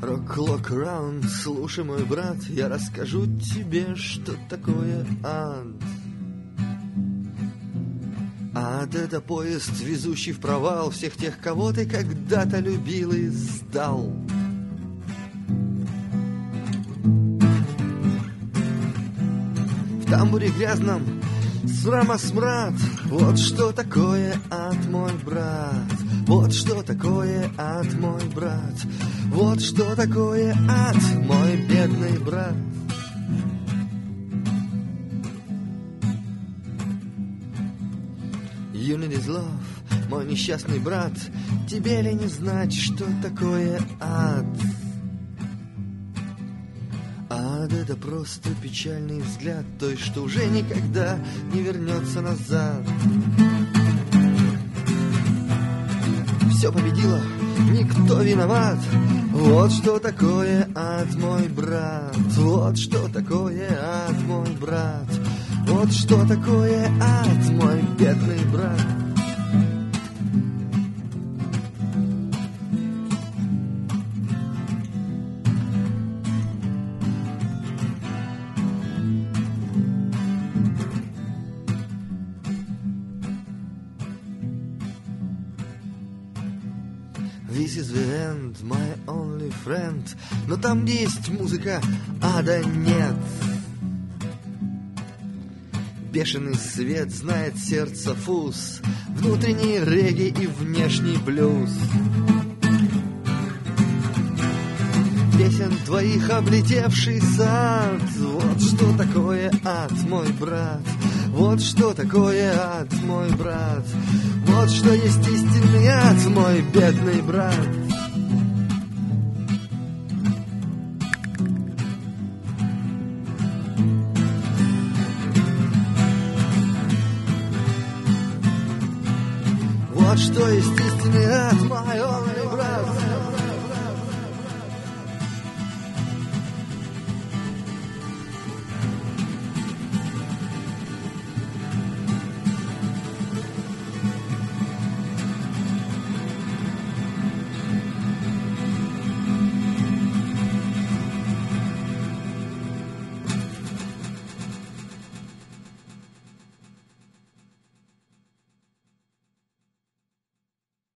Rock around, слушай, мой брат, я расскажу тебе, что такое ад. Ад — это поезд, везущий в провал всех тех, кого ты когда-то любил и сдал. В тамбуре грязном срама смрад. Вот что такое ад, мой брат. Вот что такое ад, мой брат. Вот что такое ад, мой бедный брат. You need is love, мой несчастный брат. Тебе ли не знать, что такое ад? Ад — это просто печальный взгляд той, что уже никогда не вернется назад. Все победило, никто виноват. Вот что такое ад, мой брат. Вот что такое ад, мой брат. Вот что такое ад, мой бедный брат. This is the end, my only friend. Но там, где есть музыка, ада нет. Бешеный свет знает сердце фуз, внутренний регги и внешний блюз. Песен твоих облетевший сад. Вот что такое ад, мой брат. Вот что такое ад, мой брат. Вот что есть истинный ад, мой бедный брат.